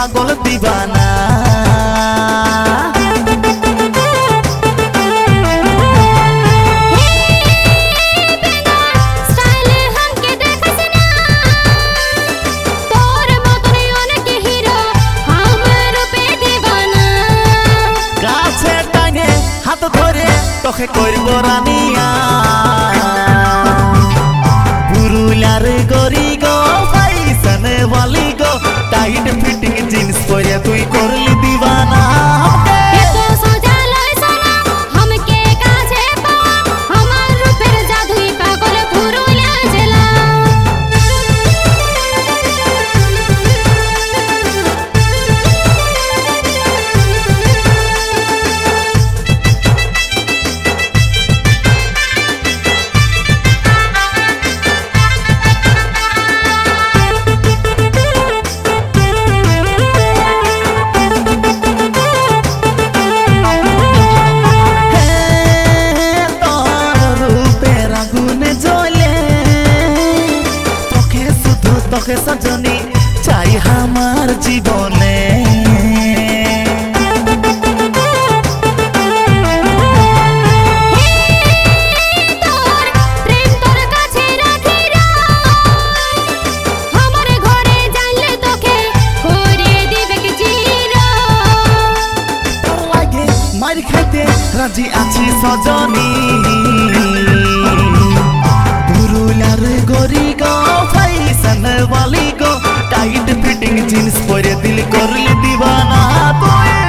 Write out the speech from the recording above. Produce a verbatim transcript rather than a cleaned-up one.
पागल दीवाना। তোকে করব রানিয়া পুরুলার গরি গো ফাইশন वाली গো টাইট ফিটিং জিন্স পরে তুই করলি দিবানা। তোকে সজনী চাই আমার জীবনে মার খাইতে রাজি আছি সজনী পুরুলার গরি গো ফাইশন वाली গো টাইট ফিটিং জিন্স পরে দিল করলি দিবানা।